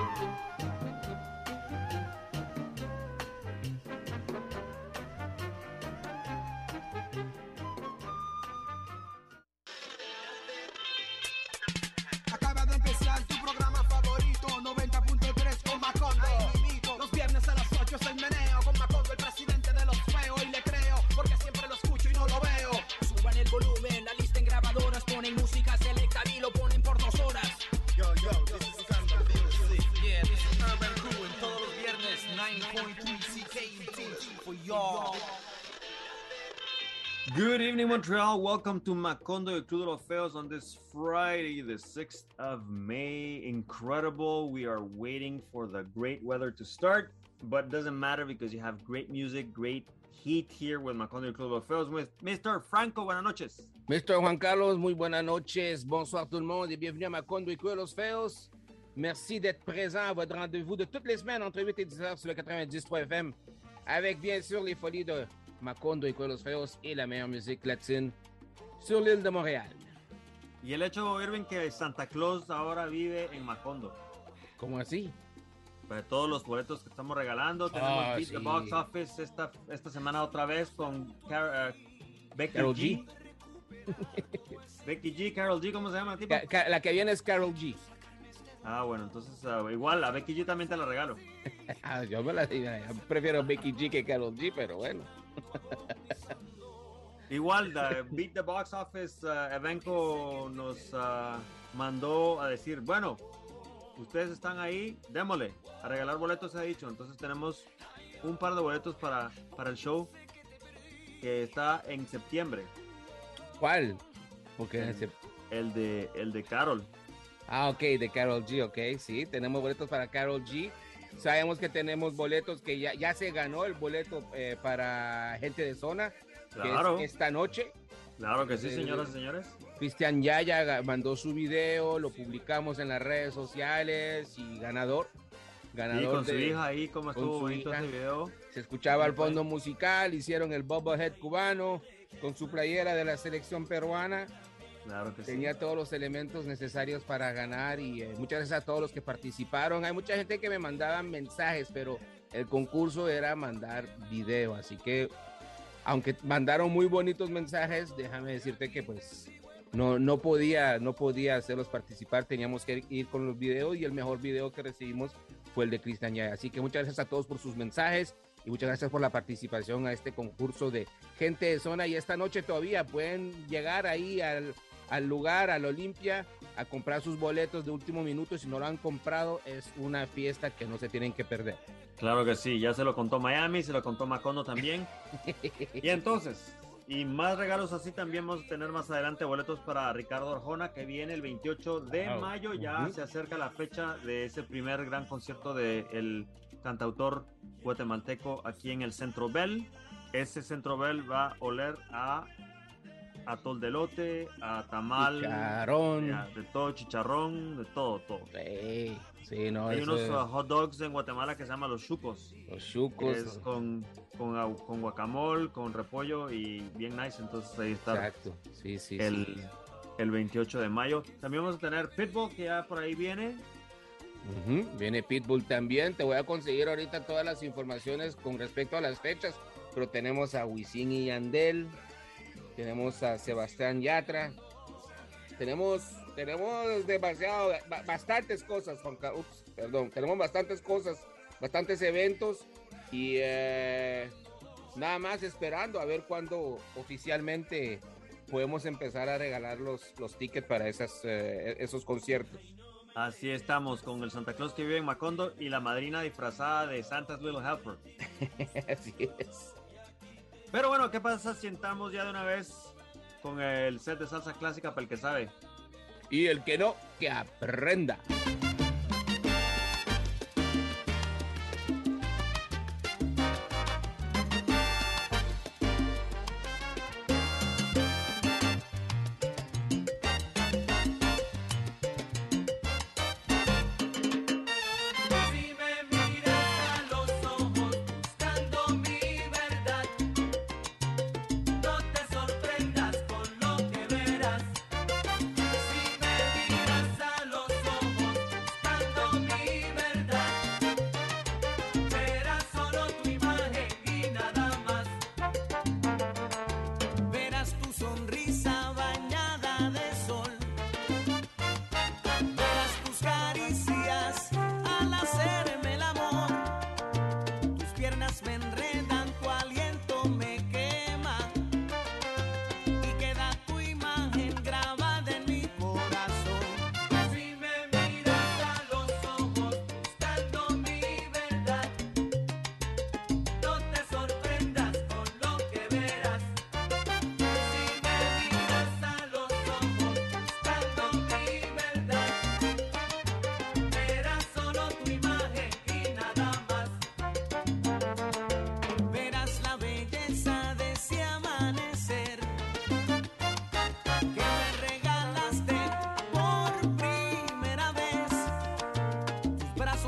Acaba de empezar tu programa favorito, 90.3 con Macondo. Los viernes a las 8 es el meneo con Macondo, el presidente de los feos. Y le creo, porque siempre lo escucho y no lo veo. Suban el volumen, la lista en grabadoras. Ponen música selecta y lo ponen por 2 horas. Yo, this is Urban Music. Yeah, this is Urban Crew. En todos los viernes, 9.3 CKUT for y'all. Good evening, Montreal. Welcome to Macondo y Club de los Feos on this Friday, the 6th of May. Incredible. We are waiting for the great weather to start, but it doesn't matter because you have great music, great heat here with Macondo y Club de los Feos with Mr. Franco. Buenas noches. Mr. Juan Carlos, muy buenas noches. Bonsoir tout le monde et bienvenue à Macondo et Club de los Feos. Merci d'être présent à votre rendez-vous de toutes les semaines entre 8 et 10 heures sur le 90.3 FM avec bien sûr les folies de Macondo y Club de los Feos et la meilleure musique latine sur l'île de Montréal. Y el hecho, Irving, que Santa Claus ahora vive en Macondo. ¿Cómo así? Para todos los boletos que estamos regalando, tenemos Beat sí. the Box Office esta semana otra vez con Becky Karol G. Becky G, Karol G, ¿cómo se llama la tipa? La que viene es Karol G. Ah, bueno, entonces igual a Becky G también te la regalo. Yo prefiero Becky G que Karol G, pero bueno. Igual, Beat the Box Office, Evenco nos mandó a decir, bueno, ustedes están ahí, démosle, a regalar boletos, se ha dicho. Entonces tenemos un par de boletos para el show que está en septiembre. ¿Cuál? Porque El de Karol. Ah, ok, de Karol G, ok, sí, tenemos boletos para Karol G. Sabemos que tenemos boletos que ya se ganó el boleto para gente de zona, Claro. que es esta noche. Claro que sí, señoras y señores. Cristian Yaya mandó su video, lo publicamos en las redes sociales y ganador. Y con su hija ahí, como estuvo bonito ese video. Se escuchaba al fondo musical, hicieron el bobblehead cubano con su playera de la selección peruana. Claro que Tenía todos los elementos necesarios para ganar y muchas gracias a todos los que participaron. Hay mucha gente que me mandaba mensajes, pero el concurso era mandar video, así que aunque mandaron muy bonitos mensajes, déjame decirte que pues no podía hacerlos participar, teníamos que ir con los videos y el mejor video que recibimos fue el de Cristian Yaya. Así que muchas gracias a todos por sus mensajes y muchas gracias por la participación a este concurso de gente de zona. Y esta noche todavía pueden llegar ahí al lugar, al Olimpia, a comprar sus boletos de último minuto. Si no lo han comprado, es una fiesta que no se tienen que perder. Claro que sí, ya se lo contó Miami, se lo contó Macondo también. Y entonces, y más regalos así también vamos a tener más adelante boletos para Ricardo Arjona, que viene el 28 de mayo. Ya se acerca la fecha de ese primer gran concierto del cantautor guatemalteco aquí en el Centro Bell. Ese Centro Bell va a oler a atol de elote, a tamal, chicharrón, de todo, chicharrón, de todo. Sí, no, hay unos hot dogs en Guatemala que se llaman los chucos. Los chucos. Es con guacamole, con repollo y bien nice. Entonces ahí está. Exacto, sí. El 28 de mayo. También vamos a tener Pitbull, que ya por ahí viene. Viene Pitbull también. Te voy a conseguir ahorita todas las informaciones con respecto a las fechas, pero tenemos a Wisin y Yandel. Tenemos a Sebastián Yatra. Tenemos bastantes cosas, Juan Carlos. Tenemos bastantes cosas, bastantes eventos y nada más esperando a ver cuándo oficialmente podemos empezar a regalar los tickets para esos conciertos. Así estamos con el Santa Claus que vive en Macondo y la madrina disfrazada de Santa's Little Helper. Así es. Pero bueno, ¿qué pasa si entramos ya de una vez con el set de salsa clásica para el que sabe? Y el que no, que aprenda.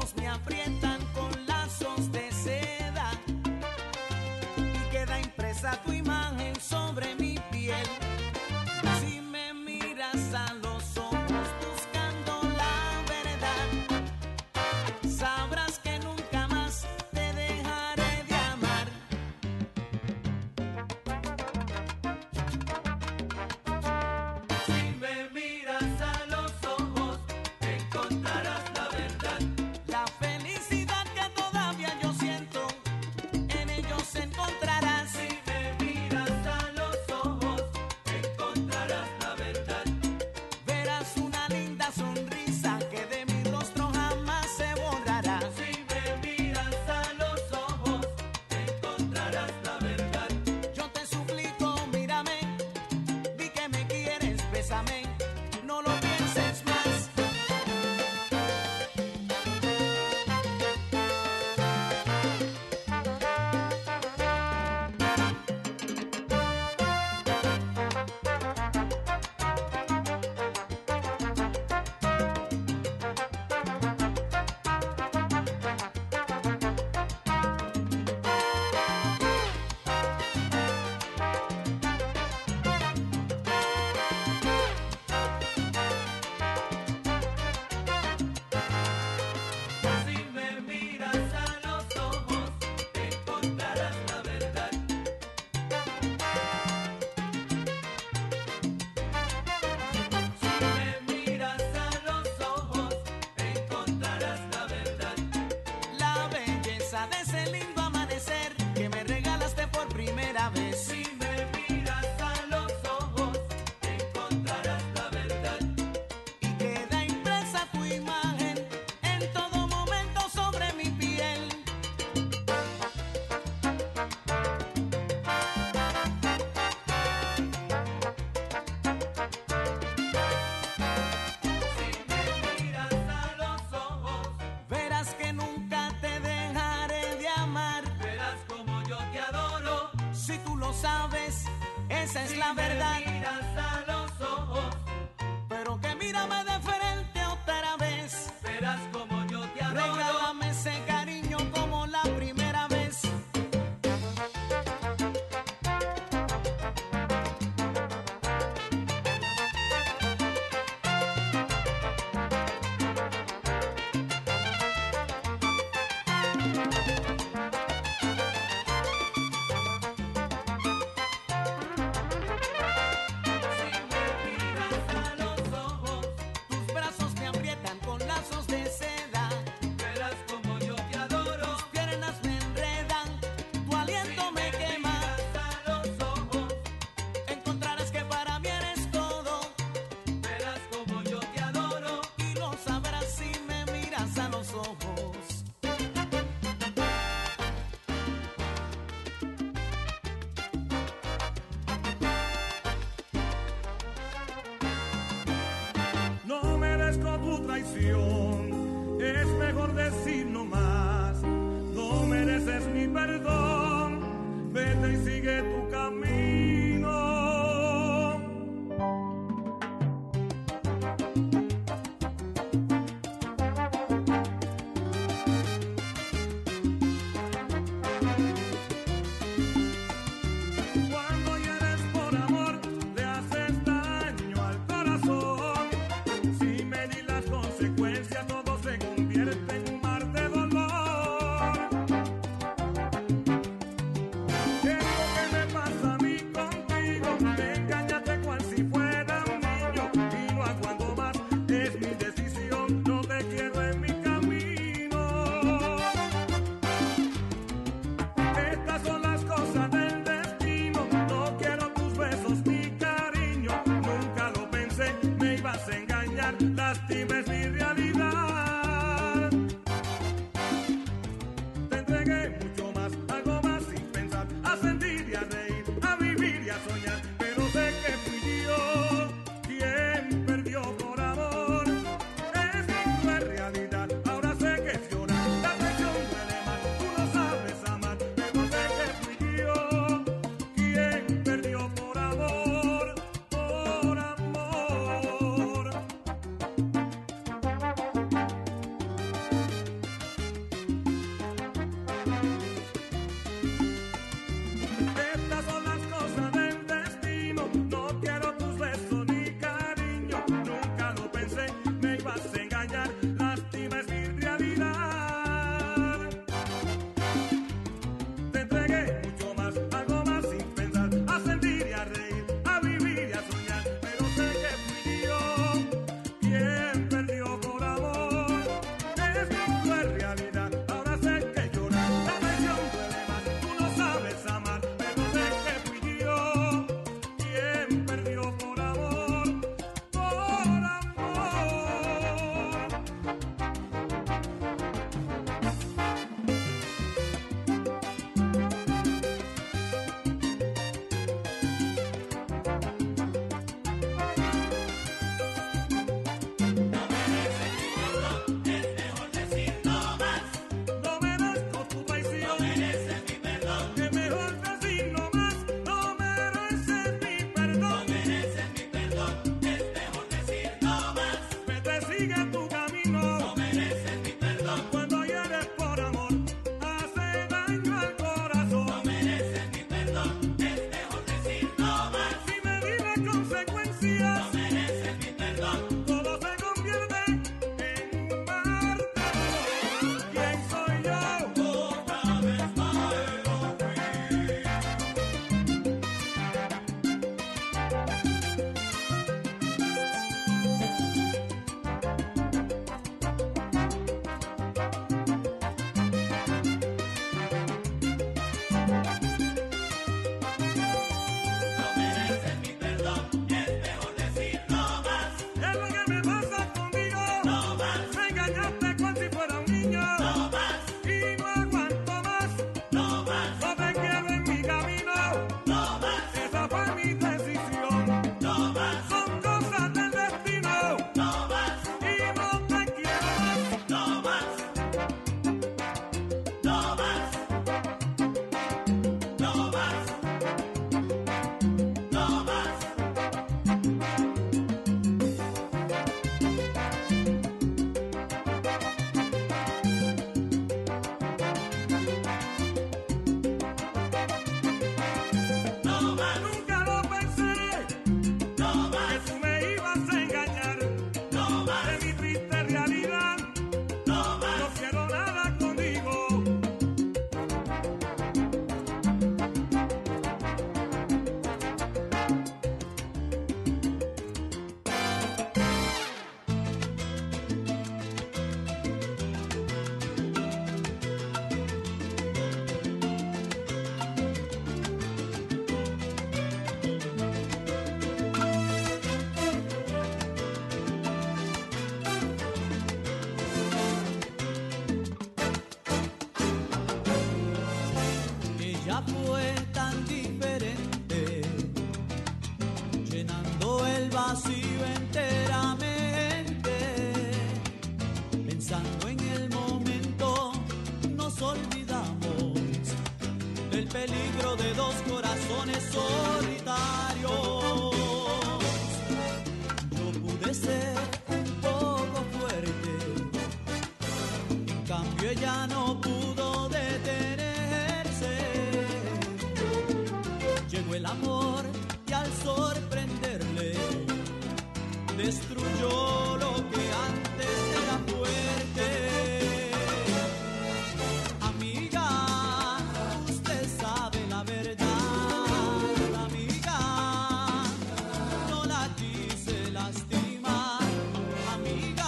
brazos me aprietan con lazos de seda y queda impresa tu imagen sobre mi piel. Si me miras a los ojos buscando la verdad, sabrás que nunca más te dejaré de amar. Si me miras a los ojos, encontrarás la verdad. La felicidad que todavía yo siento, en ellos encontrarás. Si me miras a los ojos, encontrarás la verdad. Verás una linda sonrisa que de mi rostro jamás se borrará. Si me miras a los ojos, encontrarás la verdad. Yo te suplico, mírame, di que me quieres, bésame, no lo pienses más. Si me miras a los ojos, encontrarás la verdad. Si me miras a los ojos, encontrarás la verdad. La belleza de ese lindo amanecer que me regalaste por primera vez. Si me miras a los ojos, encontrarás la verdad. Y queda impresa tu imagen en todo momento sobre mi piel. Si me miras a los ojos, verás que nunca te dejaré de amar. Verás como yo te adoro. Si tú lo sabes, esa es la verdad. Si me miras a los ojos, pero que mírame de frente otra vez. Verás como yo te adoro. Regálame ese cariño como la primera vez. Si me miras a los ojos, tus brazos me aprietan con lazos de seda. Verás como yo te adoro. Tus piernas me enredan, tu aliento me quema. Si me miras a los ojos, encontrarás que para mí eres todo. Verás como yo te adoro. Y lo sabrás si me miras a los ojos. No merezco tu traición, es mejor decir no más. No mereces mi perdón, vete y sigue tu camino. Cuando hieres por amor, le haces daño al corazón. Si medí las consecuencias, todo se convierte en un mar de dolor. olvidamos del peligro de dos corazones solitarios. Yo pude ser un poco fuerte, en cambio ella no pudo detenerse. Llegó el amor y al sorprenderle destruyó lo que antes era fuerte. Amiga, usted sabe la verdad. Amiga, no la quise lastimar. Amiga,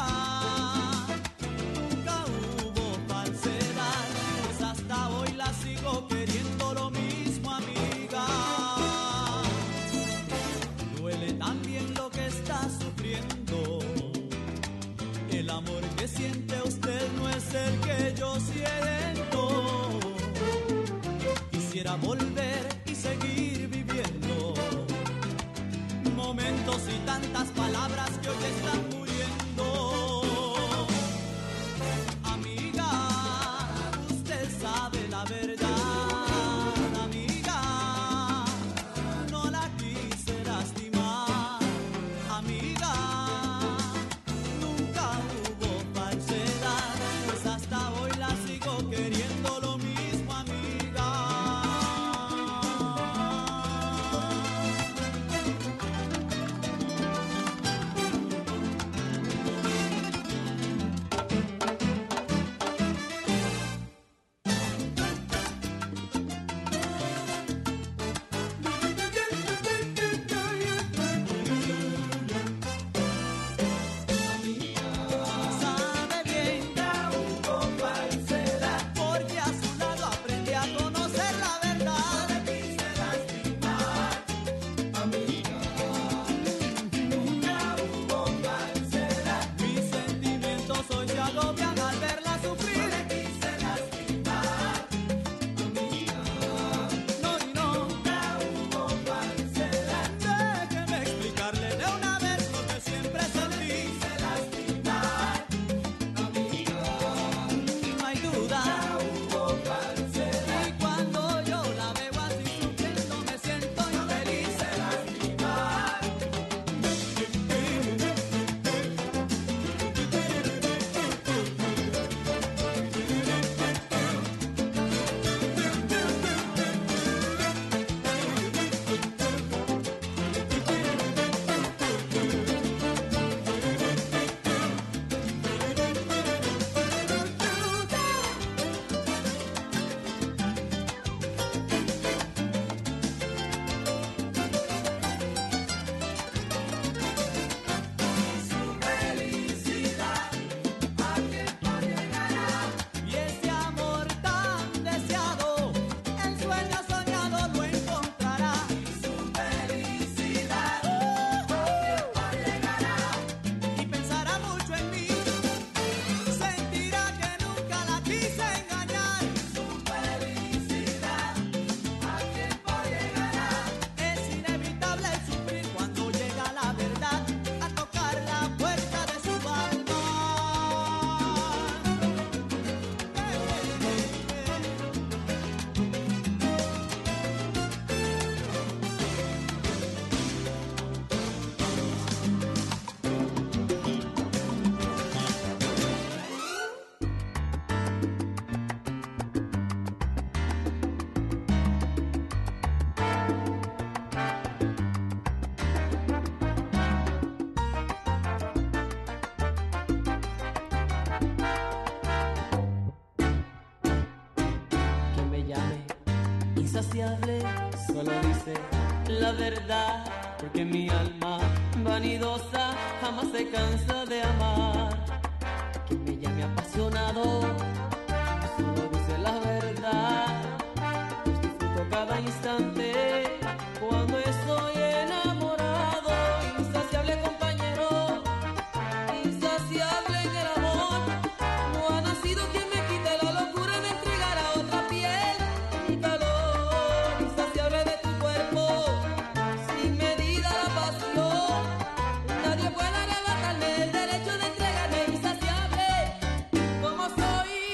nunca hubo falsedad, pues hasta hoy la sigo queriendo lo mismo, amiga. Duele también lo que está sufriendo. El amor que siente usted no es el que yo siento. Quisiera volver y seguir viviendo momentos y tantas palabras que hoy están muriendo. Amiga, usted sabe la verdad. Amiga, no la quise lastimar. Amiga, nunca hubo falsedad, pues hasta hoy la sigo queriendo lo mismo, amiga. Sabe bien porque a su lado aprendí a conocer la verdad. Mis sentimientos hoy se agobian al verla sufrir. No y no, déjeme explicarle de una vez lo que siempre sentí. No hay duda, y cuando yo la veo así sufriendo me siento infeliz. Y ese amor tan deseado, el sueño soñado lo encontrará. Su felicidad llegará y pensará mucho en mí. Sentirá que nunca la quise engañar. Su felicidad a tiempo llegará. Es inevitable el sufrir cuando llega la verdad a tocar la puerta de su alma. Que me llame insaciable, solo dice la verdad, porque mi alma vanidosa jamás se cansa de amar. Que me llame apasionado, solo dice la verdad, pues disfruto cada instante cuando estoy enamorado. Insaciable compañero, insaciable en el amor, no ha nacido quien me quite la locura de entregar a otra piel mi calor. Insaciable de tu cuerpo, sin medida la pasión, nadie puede arrebatarme el derecho de entregarme. Insaciable como soy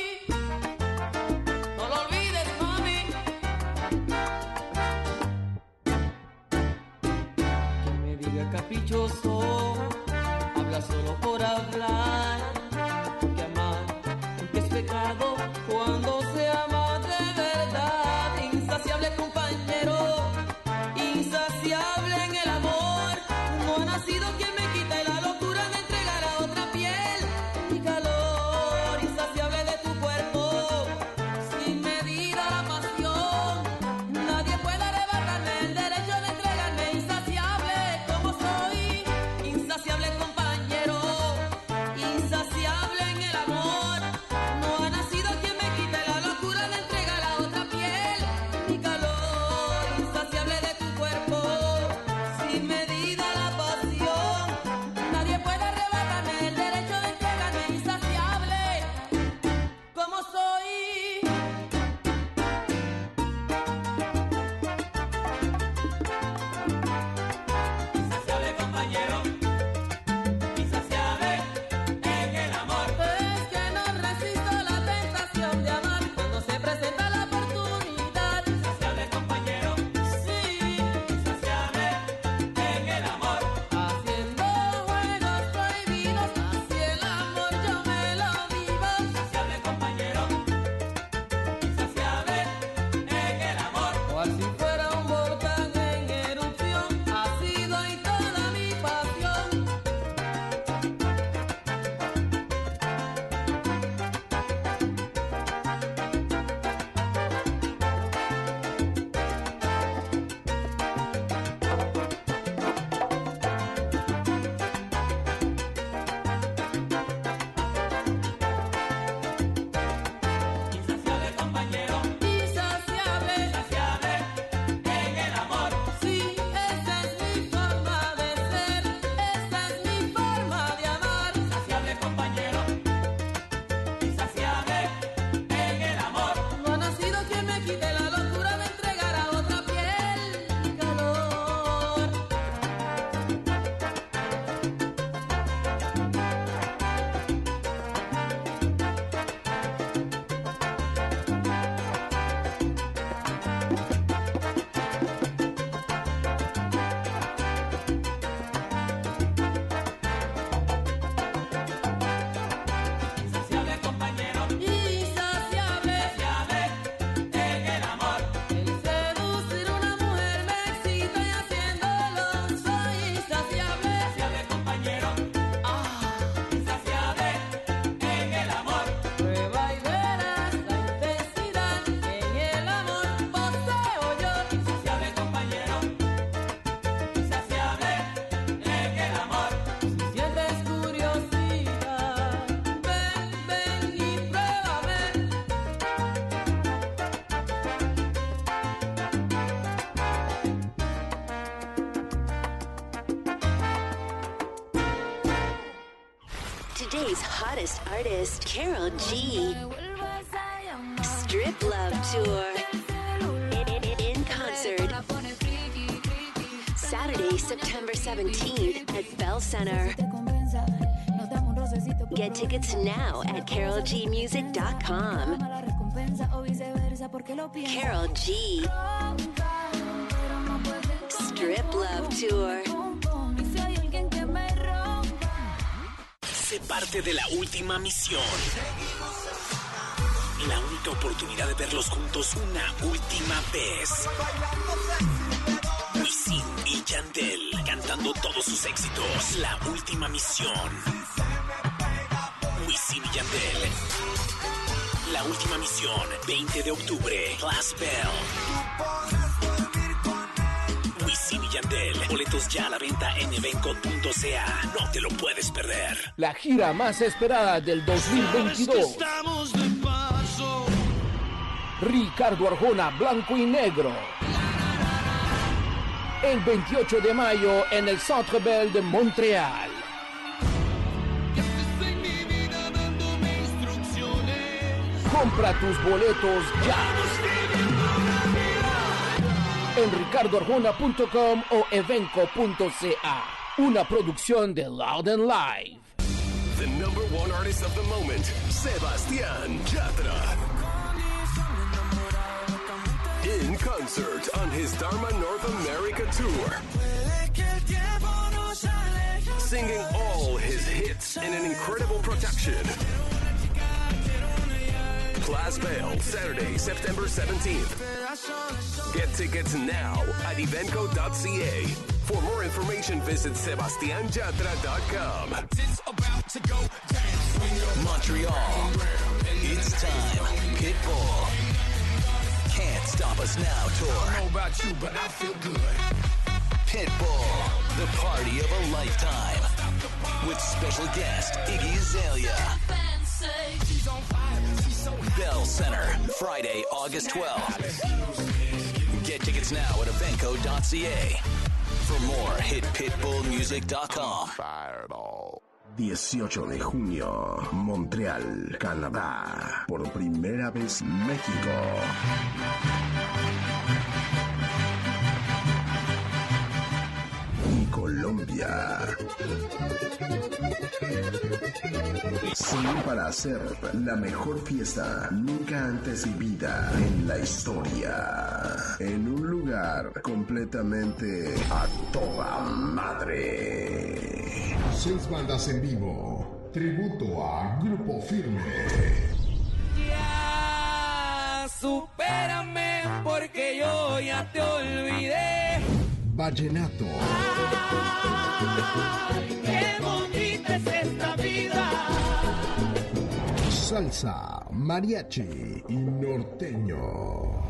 Today's hottest artist, Carol G. Strip Love Tour. In concert. Saturday, September 17th at Bell Center. Get tickets now at carolgmusic.com. Carol G. Strip Love Tour. Sé parte de la última misión. La única oportunidad de verlos juntos una última vez. Wisin y Yandel cantando todos sus éxitos. La última misión. Wisin y Yandel. La última misión, 20 de octubre, Class Bell. Wisin y Yandel. Boletos ya a la venta en evenco.ca. No te lo puedes perder. La gira más esperada del 2022. Ricardo Arjona, Blanco y Negro. El 28 de mayo en el Centre Bell de Montreal. Compra tus boletos ya en ricardoarjona.com o evenco.ca. Una producción de Loud and Live. The number one artist of the moment, Sebastián Yatra. In concert on his Dharma North America tour. Singing all his hits in an incredible production. Class Bell, Saturday, September 17th. Get tickets now at evenco.ca. For more information, visit sebastianyatra.com. Montreal, it's time. Pitbull. Can't Stop Us Now tour. I don't know about you, but I feel good. Pitbull, the party of a lifetime. With special guest Iggy Azalea. Bell Center, Friday, August 12th. Get tickets now at evenco.ca. For more, hit pitbullmusic.com. Fireball. 18 de junio, Montreal, Canadá. Por primera vez, México. Y Colombia. Sí, para hacer la mejor fiesta nunca antes vivida en la historia. En un lugar completamente a toda madre. 6 bandas en vivo. Tributo a Grupo Firme. Ya, supérame porque yo ya te olvidé. Vallenato. Ay, qué bonita es esta vida. Salsa, mariachi y norteño.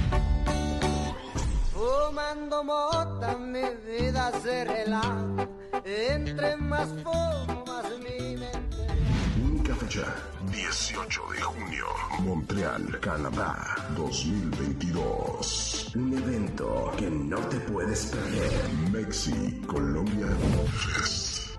Fumando mota mi vida se relaja. Entre más fumo más mi mente. Única fecha, 18 de junio, Montreal, Canadá, 2022. Un evento que no te puedes perder. Mexi Colombia Fest.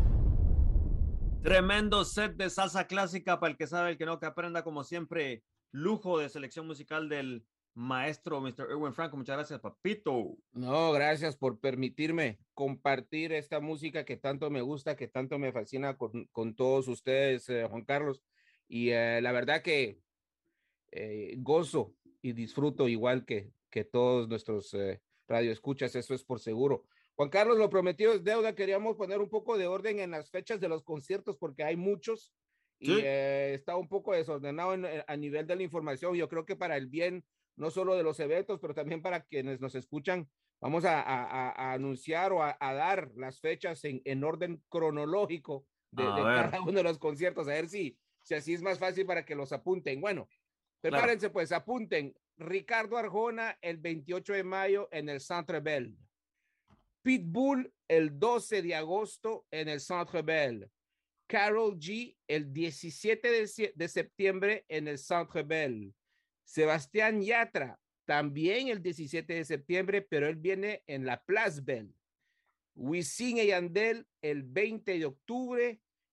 Tremendo set de salsa clásica para el que sabe, el que no, que aprenda, como siempre. Lujo de selección musical del maestro Mr. Erwin Franco. Muchas gracias, papito. No, gracias por permitirme compartir esta música que tanto me gusta, que tanto me fascina con todos ustedes, Juan Carlos. Y la verdad que gozo y disfruto igual que todos nuestros radioescuchas, eso es por seguro. Juan Carlos, lo prometido es deuda. Queríamos poner un poco de orden en las fechas de los conciertos porque hay muchos y Sí. Está un poco desordenado a nivel de la información. Yo creo que para el bien no solo de los eventos, pero también para quienes nos escuchan, vamos a anunciar o a dar las fechas en orden cronológico de cada uno de los conciertos, a ver si así es más fácil para que los apunten. Bueno, prepárense pues, apunten. Ricardo Arjona el 28 de mayo en el Centre Bell. Pitbull el 12 de agosto en el Centre Bell. Karol G el 17 de septiembre en el Centre Bell. Sebastián Yatra también el 17 de septiembre, pero él viene en la Place Bell. Wisin y Yandel el 20 de octubre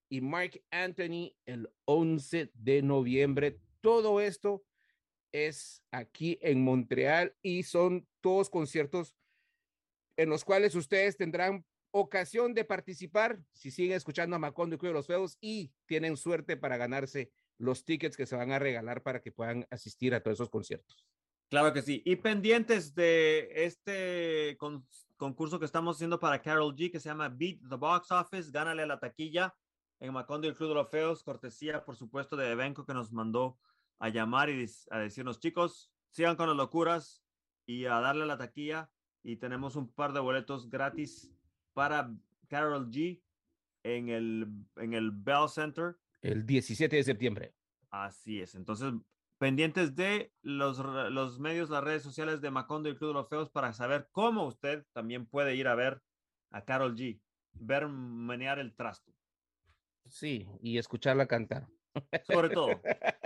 y Mark Anthony el 11 de noviembre. Todo esto es aquí en Montreal y son todos conciertos en los cuales ustedes tendrán ocasión de participar si siguen escuchando a Macondo y Club de los Feos y tienen suerte para ganarse los tickets que se van a regalar para que puedan asistir a todos esos conciertos. Claro que sí. Y pendientes de este concurso que estamos haciendo para Karol G, que se llama Beat the Box Office, gánale a la taquilla en Macondo y el Club de los Feos, cortesía, por supuesto, de Evenco, que nos mandó a llamar y a decirnos, chicos, sigan con las locuras y a darle a la taquilla. Y tenemos un par de boletos gratis para Karol G en el Bell Center. El 17 de septiembre. Así es. Entonces, pendientes de los medios, las redes sociales de Macondo y el Club de los Feos para saber cómo usted también puede ir a ver a Karol G, ver menear el trasto. Sí, y escucharla cantar. Sobre todo.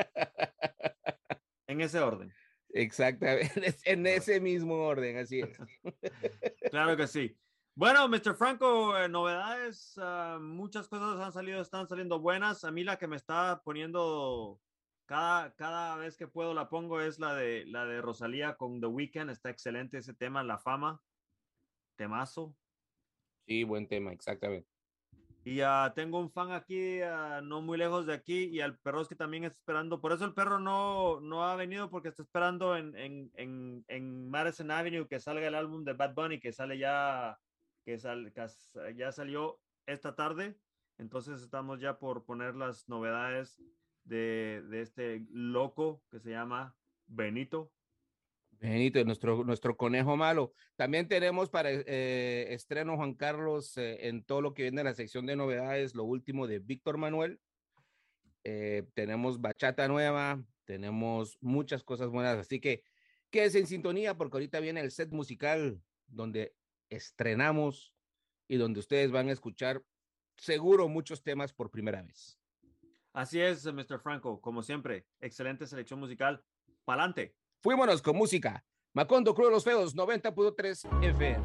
En ese orden. Exactamente, en ese mismo orden, así es. Claro que sí. Bueno, Mr. Franco, novedades, muchas cosas están saliendo buenas. A mí la que me está poniendo cada vez que puedo la pongo es la de Rosalía con The Weeknd. Está excelente ese tema, La Fama, temazo. Sí, buen tema, exactamente. Y tengo un fan aquí, no muy lejos de aquí, y al perro es que también está esperando. Por eso el perro no ha venido, porque está esperando en Madison Avenue que salga el álbum de Bad Bunny, que sale ya salió esta tarde. Entonces estamos ya por poner las novedades de este loco que se llama Benito. Benito, nuestro conejo malo. También tenemos para estreno, Juan Carlos, en todo lo que viene de la sección de novedades, lo último de Víctor Manuel. Tenemos bachata nueva, tenemos muchas cosas buenas, así que quédense en sintonía porque ahorita viene el set musical donde estrenamos y donde ustedes van a escuchar seguro muchos temas por primera vez. Así es, Mr. Franco, como siempre, excelente selección musical. ¡Pa'lante! Fuímonos con música. Macondo, Club de los Feos, 90.3 FM.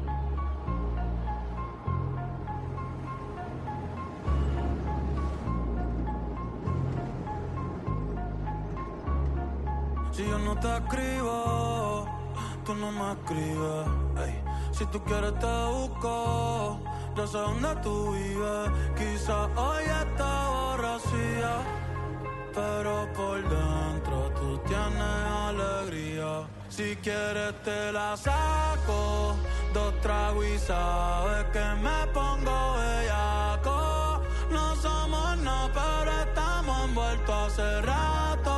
Si yo no te escribo, tú no me escribes. Ey. Si tú quieres te busco, yo sé dónde tú vives. Quizás hoy está borracía, pero por dentro tú tienes alegría. Si quieres te la saco, 2 tragos y sabes que me pongo bellaco. No somos nada, pero estamos envueltos hace rato.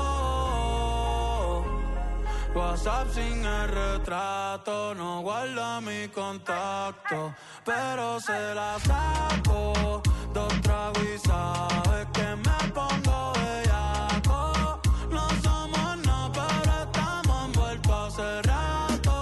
WhatsApp sin el retrato, no guarda mi contacto, pero se la saco, 2 tragos y sabes que me pongo bellaco. No somos nada, pero estamos envueltos hace rato.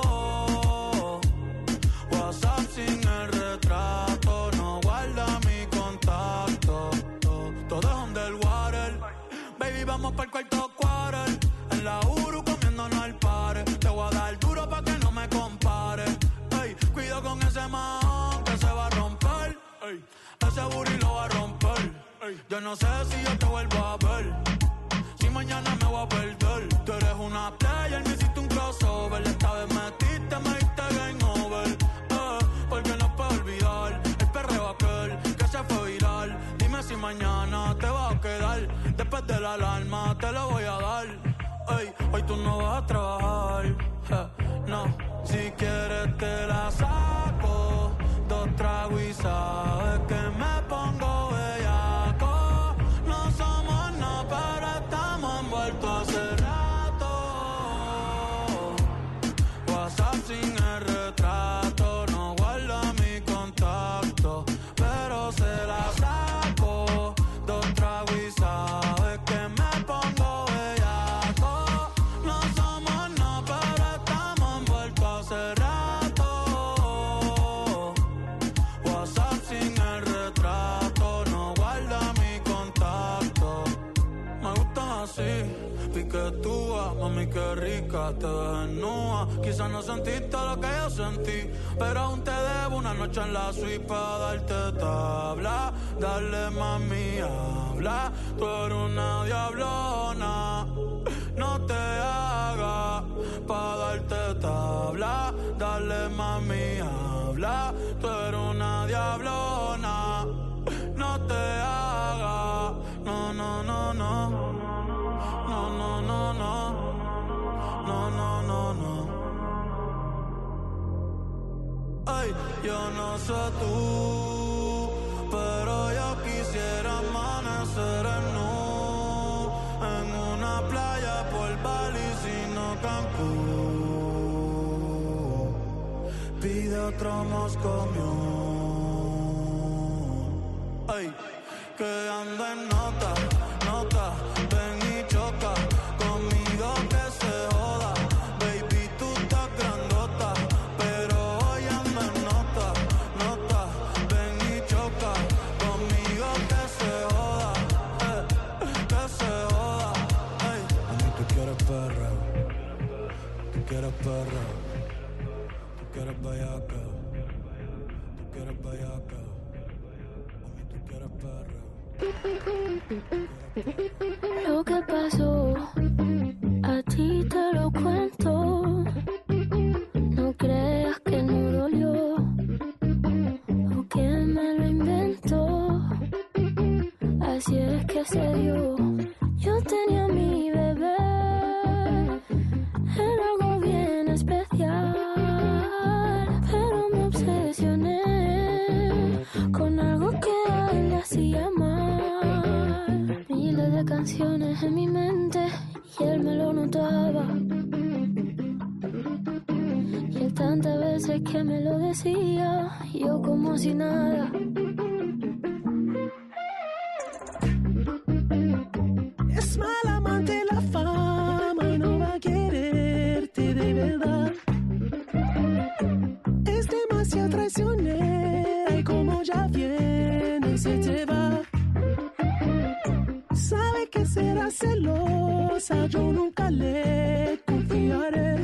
WhatsApp sin el retrato, no guarda mi contacto. Todo es underwater, baby, vamos pa'l cuarto quarter. En la Uru comiéndonos al pare. Te voy a dar duro pa' que no me compare. Ey, cuido con ese man que se va a romper. Ey, ese booty lo va a romper. Ey, yo no sé si yo te vuelvo a ver. Si mañana me voy a perder. Tú eres una player, me hiciste un crossover. Esta vez metiste, me diste game over. Porque no puedo olvidar el perreo aquel que se fue viral. Dime si mañana te vas a quedar. Después de la alarma te lo voy a dar. Ey, hoy tú no vas a trabajar, no. Si quieres te la saco, 2 tragos y sabes que me pongo bellaco. No somos nada, pero estamos envueltos hace rato. WhatsApp sin el retrato, no guarda mi contacto, pero se la saco, 2 tragos y sabes que me pongo bellaco. que tú vas, mami, qué rica te ves desnuda. Quizás no sentiste lo que yo sentí, pero aún te debo una noche en la suite para darte tabla. Dale, mami, habla, tú eres una diablona. No te hagas pa' darte tabla. Dale, mami, habla, tú eres una diablona. No te hagas, no, no, no, no. No, no, no, no. No, no, no, no. Ay, yo no sé tú, pero yo quisiera amanecer en nu, en una playa por Bali, sino Cancún. Pide otro Moscow Mule. Ay, que anda en nota, nota, ven y choca conmigo que se joda. Baby, tú estás grandota, pero hoy anda en nota, nota, ven y choca conmigo que se joda, que se joda. Ay, a mí tú quieres perra, tú quieres perra, tú quieres bellaca, tú quieres bellaca. Lo que pasó, a ti te lo cuento. No creas que no dolió o que me lo inventó. Así es que se dio. Yo tenía mi bebé, era algo bien especial, pero me obsesioné con algo que a él le hacía mal. Miles de canciones en mi mente y él me lo notaba. Y él tantas veces que me lo decía, yo como si nada. Es mala amante la fama y no va a quererte de verdad. Es demasiado traicionera y como ya viene se te va. Sabe que será celosa, yo nunca le confiaré.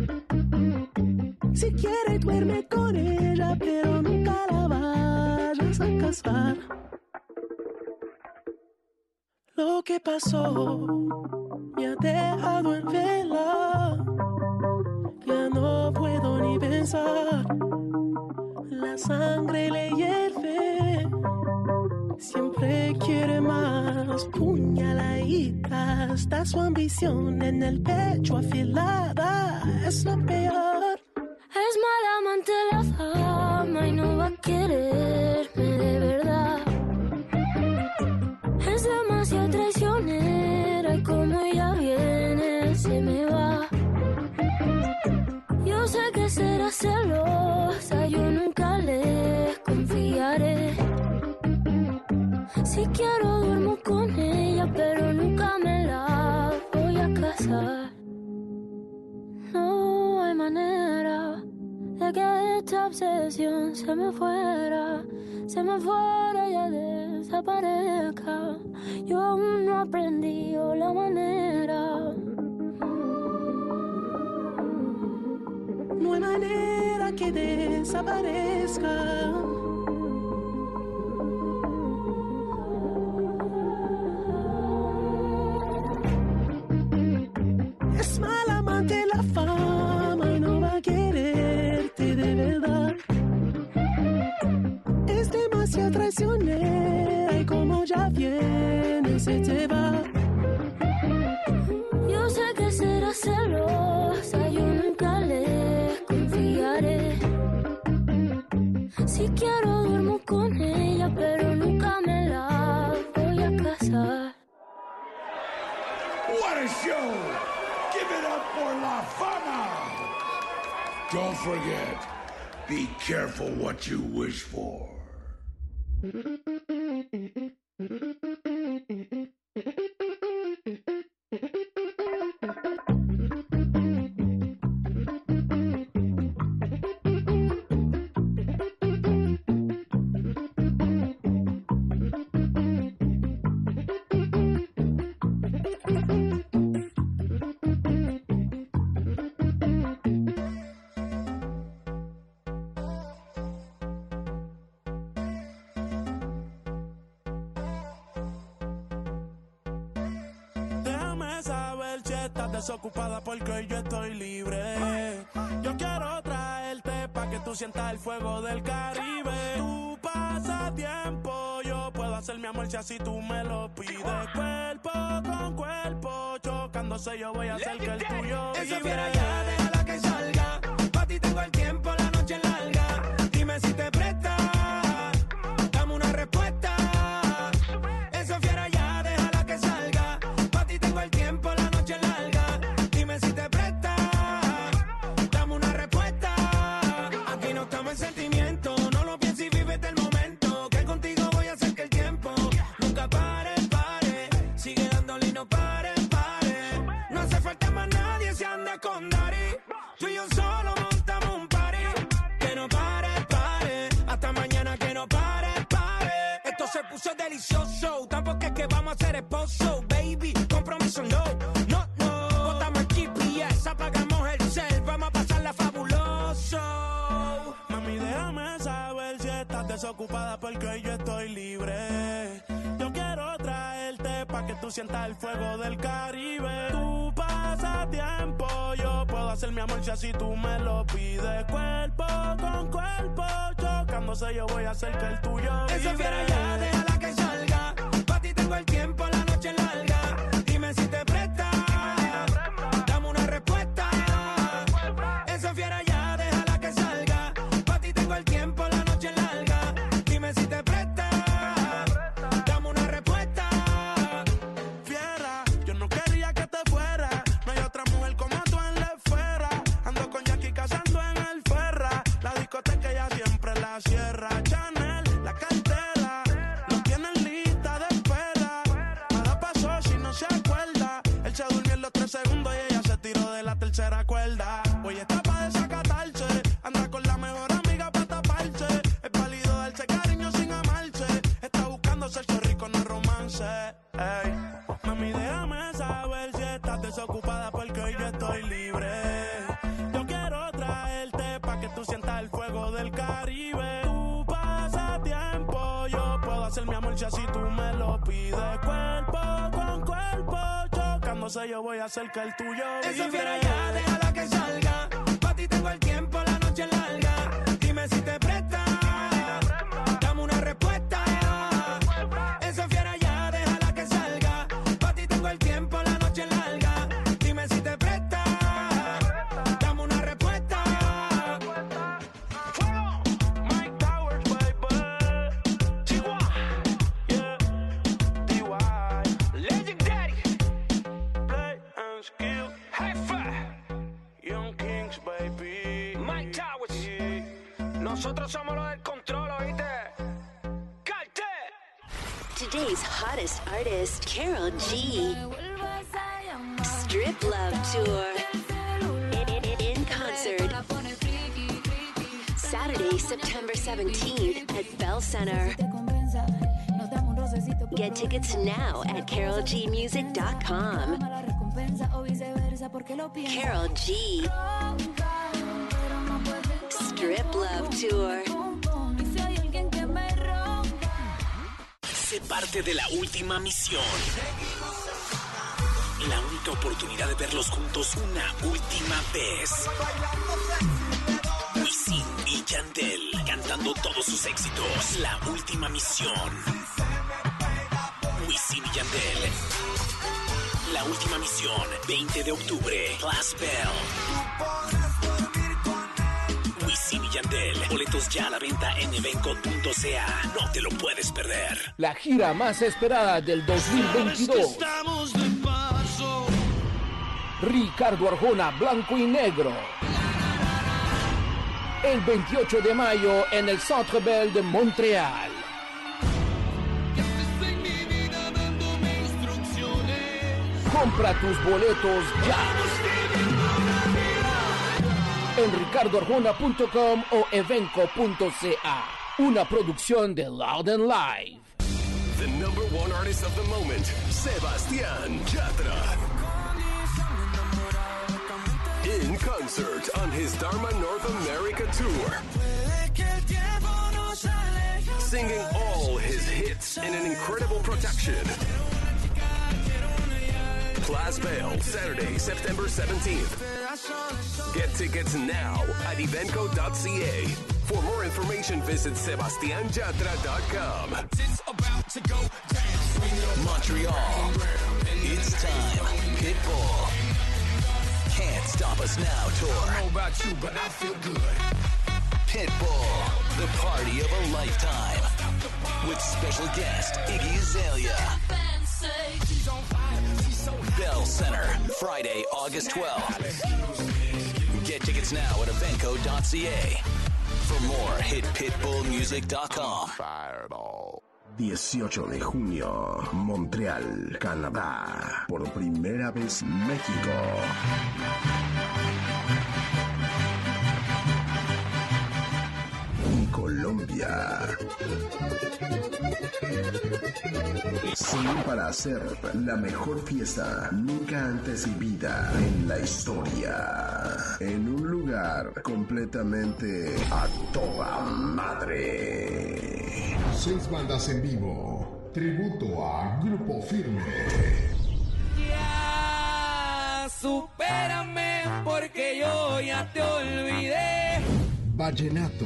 Si quiere duerme con ella, pero nunca la vayas a casar. Lo que pasó me ha dejado en vela. Ya no puedo ni pensar. La sangre le hierve. Siempre quiere más. Puñaladita. Está su ambición en el pecho afilada. Es lo peor. Es mala amante la fama y no va a quererme de verdad. Es demasiado traicionera y como ella viene se me va. Yo sé que será celosa, yo nunca le confiaré. Si quiero duermo con ella, pero nunca me la voy a casar. No hay manera de que esta obsesión se me fuera y ya desaparezca. Yo aún no aprendí la manera. No hay manera que desaparezca. Es mala amante la fama y no va a quererte de verdad. Es demasiado traicionera y como ya viene se te va. Yo sé que será celosa, yo nunca le confiaré. Si quiero duermo con ella, pero nunca me la voy a casar. What a show! Give it up for La Fama! Don't forget, be careful what you wish for. estás desocupada porque hoy yo estoy libre. Yo quiero traerte pa' que tú sientas el fuego del Caribe. Tu pasatiempo, yo puedo hacer mi amor si así tú me lo pides. Cuerpo con cuerpo, chocándose yo voy a hacer que el tuyo vibre. Esa fiera ya, déjala que salga. Pa' ti tengo el tiempo, la noche es larga. Dime si te presta, dame una respuesta. Esa fiera ya, déjala que salga. Pa' ti tengo el tiempo, la noche es larga. Dime si te presta, dame una respuesta. Aquí no estamos en sentimiento, no lo pienses y vívete el momento. Que contigo voy a hacer que el tiempo nunca pare, pare. Sigue dándole y no pare, pare. No hace falta más nadie, se anda con Dari. Tú y yo solo montamos un party. Que no pare, pare. Hasta mañana que no pare, pare. Esto se puso delicioso. Tampoco es que vamos a ser esposo, baby. Compromiso no, no, no. Botamos el GPS, apagamos el cel. Vamos a pasarla fabuloso. Mami, déjame saber si estás desocupada porque hoy yo estoy libre. Yo quiero traerte pa' que tú sientas el fuego del Caribe. Tu pasatiempo, yo puedo hacer mi amor si así tú me lo pides. Cuerpo con cuerpo, chocándose yo voy a hacer que el tuyo vibre. Esa fiera ya, déjala que salga. Pa' ti tengo el tiempo, la noche es larga. Dime si te presta, dame una respuesta. Esa fiera ya, déjala que salga. Pa' ti tengo el tiempo, la noche es larga. Dime si te presta, dame una respuesta. Fiera, yo no quería que te fuera. No hay otra mujer como tú en la esfera. Ando con Jackie cazando en el Ferra. La discoteca ya siempre la cierra. Chanel, la cartera, lo tienen lista de espera. Nada pasó si no se acuerda. Él se durmió en los 3 segundos y ella se tiró de la tercera cuerda. Hoy está pa' desacatarse. Anda con la mejor amiga pa' taparse. Es válido darse cariño sin amarse. Está buscando sexo rico, no romance. Ey. Mami, déjame saber si estás desocupada porque hoy yo estoy libre. Yo quiero traerte pa' que tú sientas el fuego del Caribe. Tu pasatiempo, yo puedo hacer mi amor si así tú me lo pides. Cuerpo con cuerpo, chocándose yo voy a hacer que el tuyo vibre. Esa fiera ya, déjala que salga. Pa' ti tengo el tiempo, la noche es larga. Dime si te presta, dame una respuesta. Esa fiera ya, déjala que salga. Pa' ti tengo el tiempo, la noche es larga. Dime si te presta, dame una respuesta. Mike Towers, baby. Chihuahua, yeah. DY, Legendary. Play and skill. Young Kings, baby. Mike Towers. Nosotros somos los del control, ¿oíste? Cartel. Today's hottest artist, Karol G. Strip Love Tour. In concert. Saturday, September 17th at Bell Center. Get tickets now at KarolGmusic.com. Karol G. Strip Love Tour. Sé parte de la última misión. La única oportunidad de verlos juntos una última vez. Wisin y Yandel cantando todos sus éxitos. La última misión. Wisin y Yandel. La última misión, 20 de octubre, Class Bell. Wisin y Yandel, boletos ya a la venta en evenco.ca. No te lo puedes perder. La gira más esperada del 2022. Estamos de paso. Ricardo Arjona, Blanco y Negro. El 28 de mayo en el Centre Bell de Montreal. Compra tus boletos ya en ricardoarjona.com o evenco.ca. Una producción de Loud and Live. The number one artist of the moment, Sebastián Yatra. In concert on his Dharma North America tour. Singing all his hits in an incredible production. Class Bale, Saturday, September 17th. Get tickets now at evenco.ca. For more information, visit sebastianyatra.com. Montreal, it's time. Pitbull. Can't Stop Us Now tour. I don't know about you, but I feel good. Pitbull, the party of a lifetime. With special guest Iggy Azalea. Bell Center, Friday, August 12th. Get tickets now at evenco.ca. For more, hit pitbullmusic.com. Fireball. 18 de junio, Montreal, Canadá. Por primera vez, México. Y Colombia. Sí, para hacer la mejor fiesta nunca antes vivida en la historia. En un lugar completamente a toda madre. 6 bandas en vivo. Tributo a Grupo Firme. Ya, supérame porque yo ya te olvidé. Vallenato.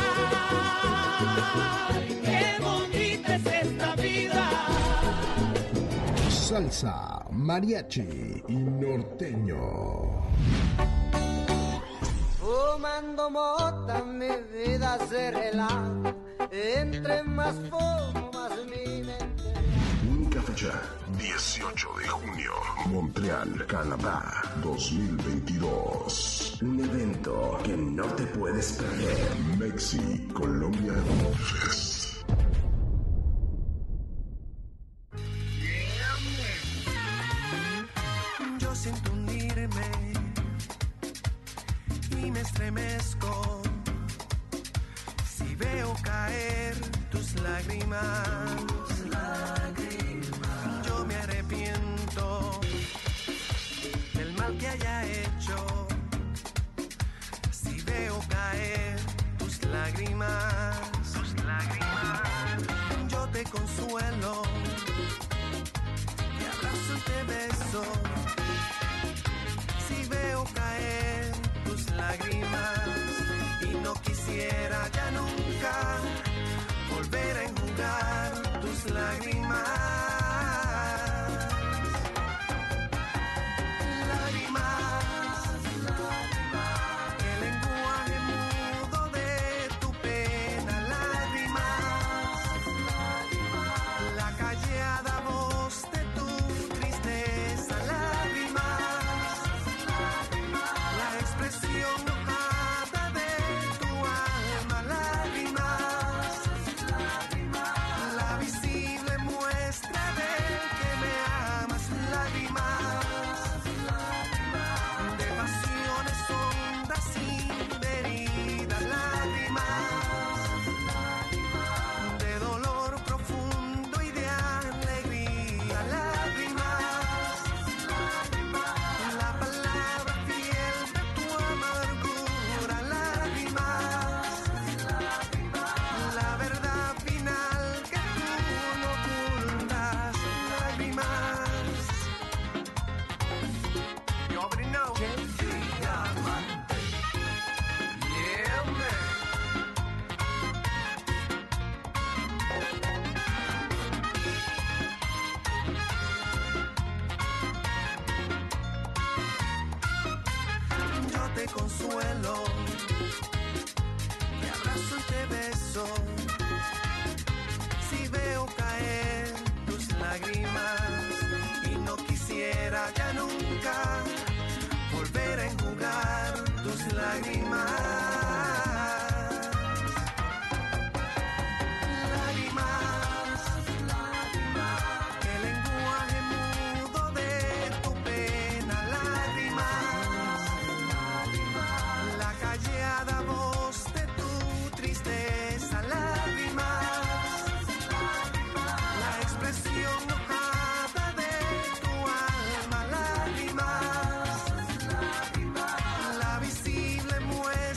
Ay, qué bonita es esta vida. Salsa, mariachi y norteño. Fumando mota mi vida se relaja. Entre más fumo más mi mente. Única fecha, 18 de junio, Montreal, Canadá, 2022. Un evento que no te puedes perder. Mexi Colombia Fest. Yo siento hundirme y me estremezco si veo caer tus lágrimas. Yo me arrepiento del mal que haya hecho si veo caer tus lágrimas. Yo te consuelo, te abrazo y te beso si veo caer tus lágrimas. Y no quisiera ya nunca volver a enjugar tus lágrimas. El lenguaje mudo de tu pena. Lágrimas, la callada voz de tu tristeza. Lágrimas, la expresión mojada de tu alma. Lágrimas, la visible muestra de que me amas. Lágrimas, de pasiones hondas y de heridas. Lágrimas, de dolor profundo y de alegría. Lágrimas, la palabra fiel de tu amargura. Lágrimas, la verdad final que tú no ocultas. Lágrimas, you already know. Yeah, man. Yo te consuelo, te abrazo y te beso si veo caer tus lágrimas. Y no quisiera ya nunca volver a enjugar tus lágrimas. Lágrimas, el lenguaje mudo de tu pena. Lágrimas, la callada voz de tu tristeza. Lágrimas, la expresión mojada de tu alma. Lágrimas, la visible muestra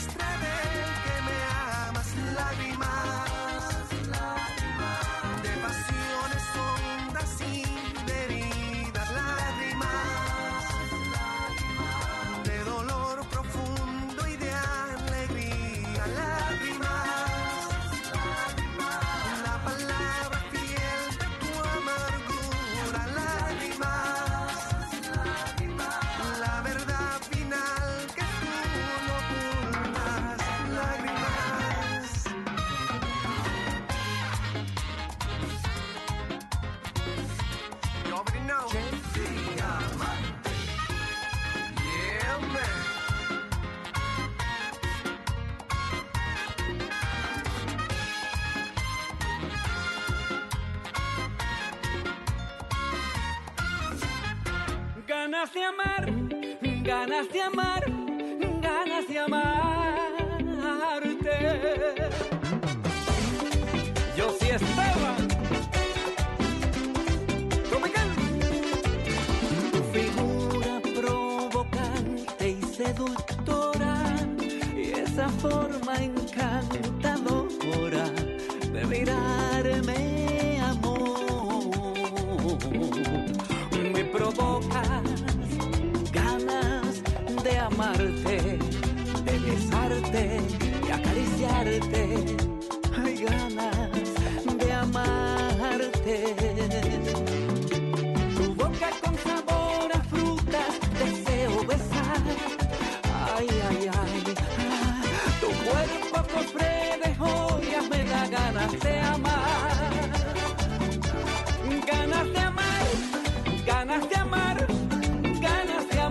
Ganas de amar, ganas de amar, ganas de amarte. Yo sí estaba. Tu figura provocante y seductora y esa forma encantadora de mirarme, amor, me provocas ganas de amarte, de besarte y acariciarte. Hay ganas de amarte. Tu boca con sabor a frutas deseo besar. Ay, ay, ay. Tu cuerpo cofre de joyas me da ganas de amar. Ganas de amar, ganas de amar, ganas de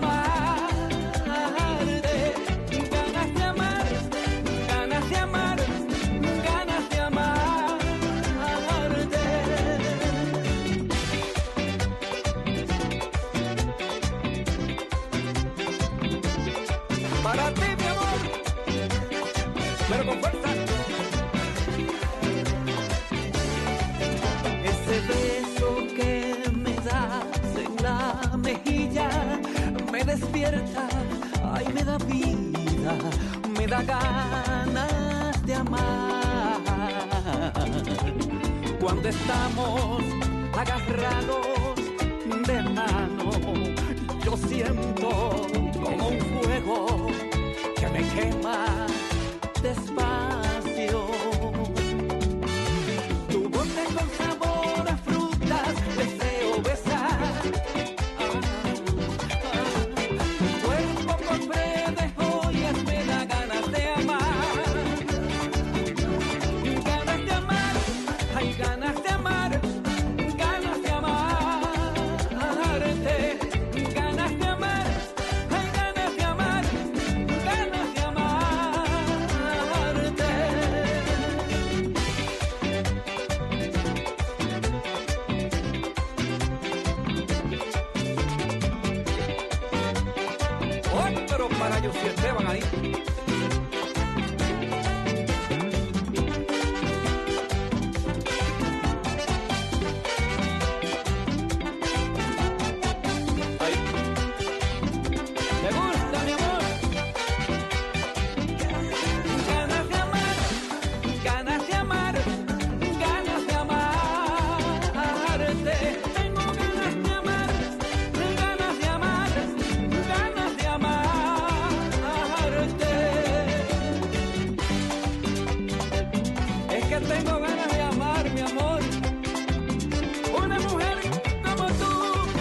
amarte. Ganas de amar, ganas de amar, ganas de amarte. Para ti, mi amor, pero con fuerza. Ese beso que me das en la mejilla me despierta, ay, me da vida, me da ganas de amar. Cuando estamos agarrados de mano, yo siento como un fuego que me quema despacio. Tu boca con sabor a frutas deseo besar. Tu cuerpo cofre de joyas me da ganas de amar. Ganas de amar, hay ganas de amar, ganas de amarte. Ganas de amar, hay ganas de amar, ganas de amarte. Otro para Yossi Esteban ahí. Me gusta, mi amor. Ganas de amar, ganas de amar, ganas de amarte. Tengo ganas de amar, ganas de amar, ganas de amarte. Es que tengo ganas de amar, mi amor. Una mujer como tú.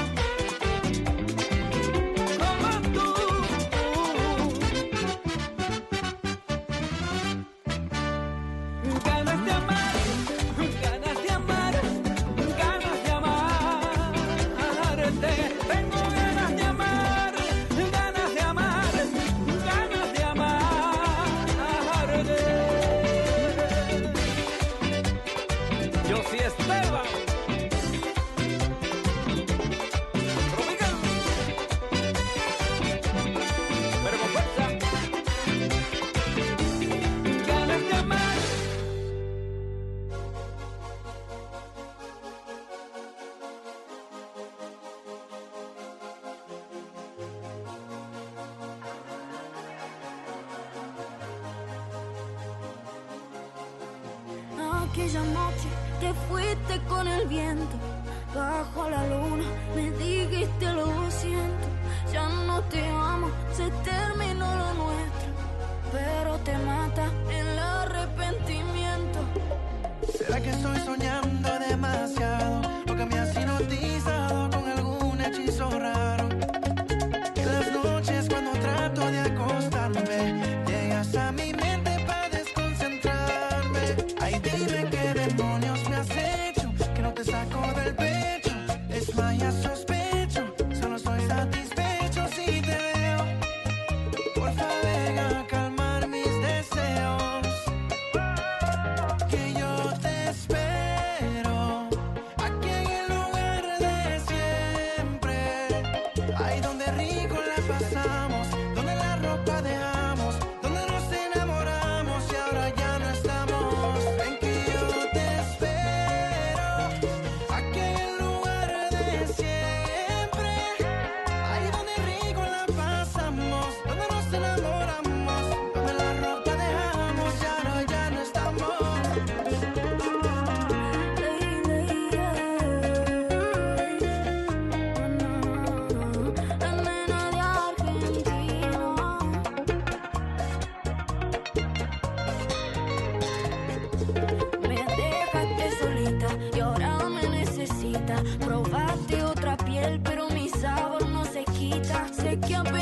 Ganas de amar, ganas de amar, ganas de amarte. Tengo ganas de amar, ganas de amar, ganas de amarte. Yossi Esteban. Tropical. Pero con fuerza. Ganas de amar. Aquella noche te fuiste con el viento, bajo la luna me dijiste lo siento, ya no te amo, se terminó lo nuestro, pero te mata el arrepentimiento. ¿Será que estoy soñando demasiado? ¿O que me has hipnotizado con algún hechizo raro? En las noches cuando trato de acostarme, llegas a mi mente para desconcentrarme. Ay, dime qué demonios me has hecho, que no te saco del pecho. Es más, ya sospecho, solo estoy satisfecho si te veo. Porfa, ven a calmar mis deseos, que yo te espero.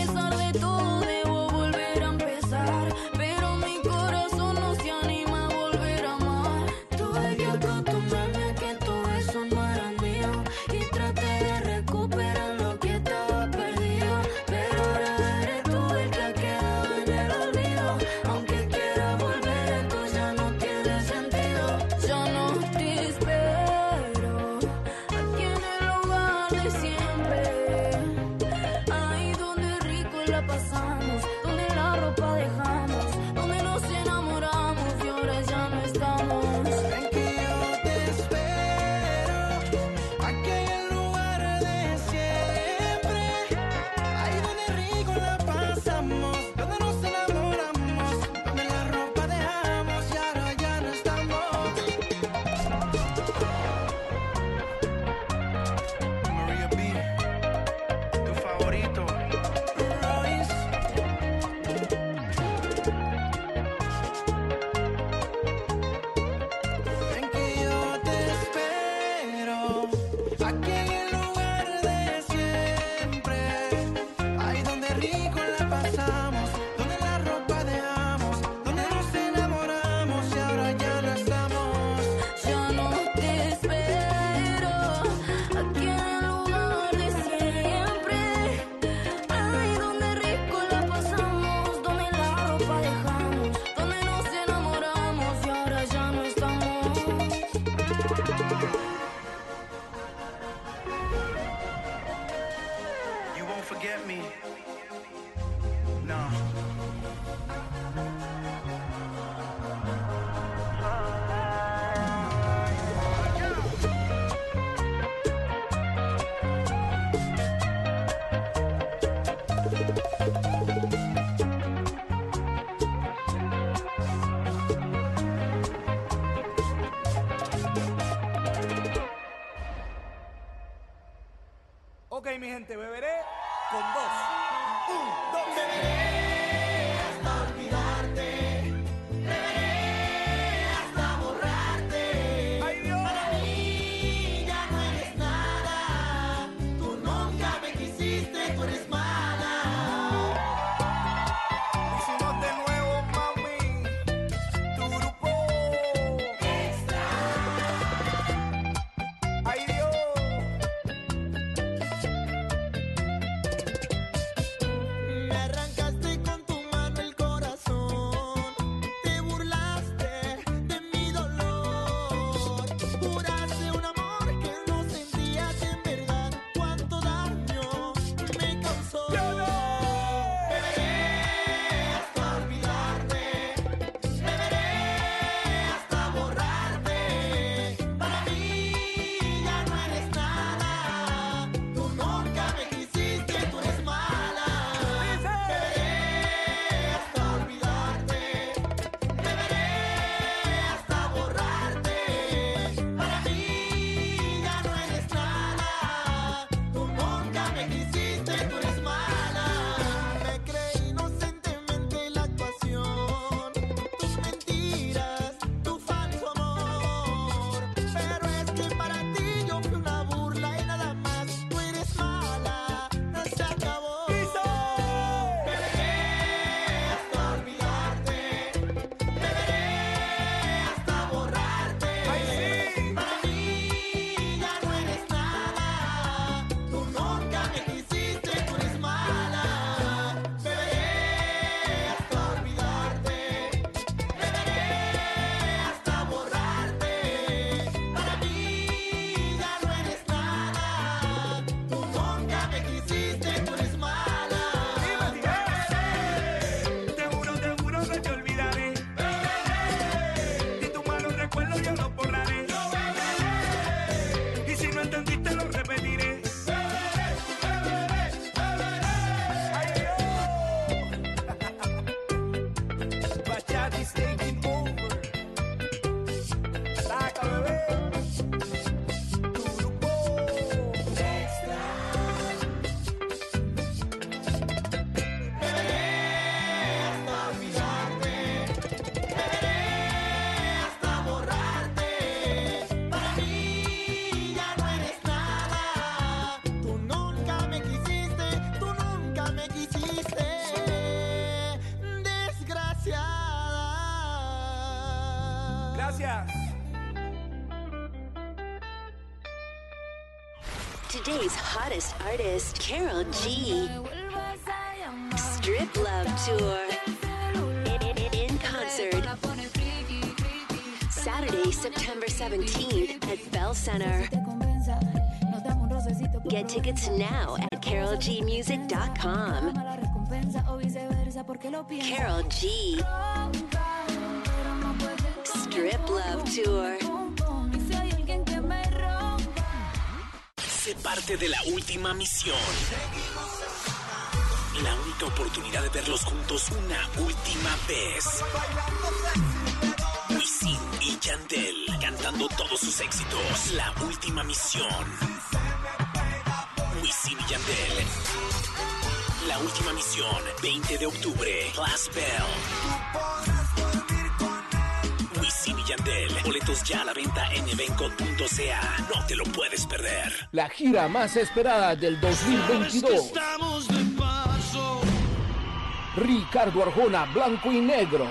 pesar de todo debo volver a empezar, pero mi corazón no se anima a volver a amar. Tuve que acostumbrarme a que todo eso no era mío y traté de recuperar lo que estaba perdido, pero ahora eres tú el que ha quedado en el olvido. Aunque quiera volver, esto ya no tiene sentido. Ya no te espero aquí en el lugar de siempre, ahí donde rico la pasamos, donde la ropa dejamos, donde nos enamoramos y ahora ya no estamos. Ven que yo te espero aquí en el lugar de siempre, ahí donde rico la pasamos, donde nos enamoramos, donde la ropa dejamos y ahora ya no estamos. Maria B, tu favorito, Royce. Ven que yo te espero aquí en el lugar de siempre, ahí donde rico la pasamos, donde la ropa dejamos, donde nos enamoramos y ahora ya no estamos. Ya no te espero aquí en el lugar de siempre, ahí donde rico la pasamos, donde la ropa dejamos, donde nos enamoramos y ahora ya no estamos. You won't forget me. No. Ok, mi gente, beberé con dos. Un, dos. Hasta olvidarte, beberé hasta borrarte. ¡Ay, Dios! Para mí ya no eres nada. Tú nunca me quisiste, tú eres mala. Hicimos de nuevo, mami. Tu grupo. Extra. ¡Ay, Dios! today's hottest artist, Karol G. Strip Love Tour. In concert. Saturday, September 17th at Bell Center. Get tickets now at KarolGmusic.com. Karol G. Strip Love Tour. Sé parte de la última misión. La única oportunidad de verlos juntos una última vez. Wisin y Yandel cantando todos sus éxitos. La última misión. Wisin y Yandel. La última misión, 20 de octubre, Class Bell. Wisin y Yandel. Boletos ya a la venta en evenco.ca. No te lo puedes perder. La gira más esperada del 2022. Ricardo Arjona, Blanco y Negro.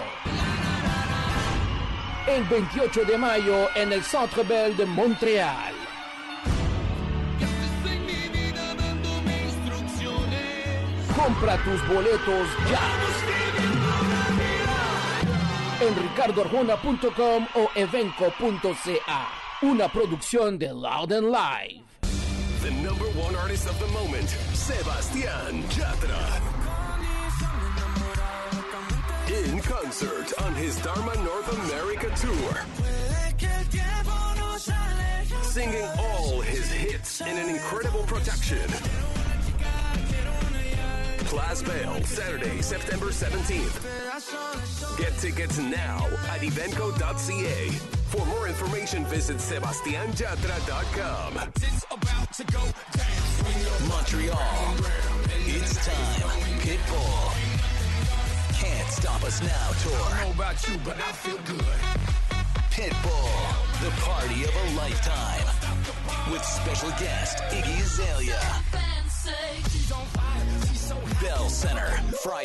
El 28 de mayo en el Centre Bell de Montreal. Compra tus boletos ya en ricardoarjona.com o evenco.ca. Una producción de Loud and Live. The number one artist of the moment, Sebastián Yatra. In concert on his Dharma North America tour. Singing all his hits in an incredible production. Class Bell, Saturday, September 17th. Get tickets now at evenco.ca. For more information, visit sebastianyatra.com. Montreal, it's time. Pitbull. Can't Stop Us Now tour. I don't know about you, but I feel good. Pitbull, the party of a lifetime. With special guest Iggy Azalea. Bell Center, Friday.